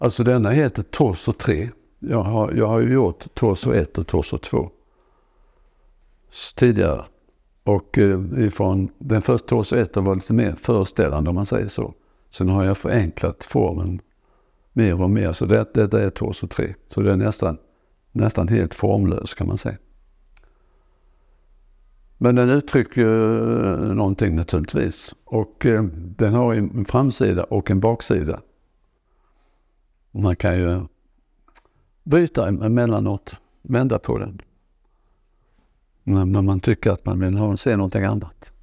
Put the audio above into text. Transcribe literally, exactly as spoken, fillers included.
Alltså denna heter Torso tre. Jag har, jag har ju gjort Torso ett och Torso två tidigare. Och eh, ifrån den första Torso ett var lite mer föreställande om man säger så. Sen har jag förenklat formen mer och mer. Så det, detta är Torso tre. Så det är nästan, nästan helt formlös kan man säga. Men den uttrycker uh, någonting naturligtvis. Och uh, den har en framsida och en baksida. Man kan ju byta emellanåt, vända på den. När, när man tycker att man vill ha, se någonting annat.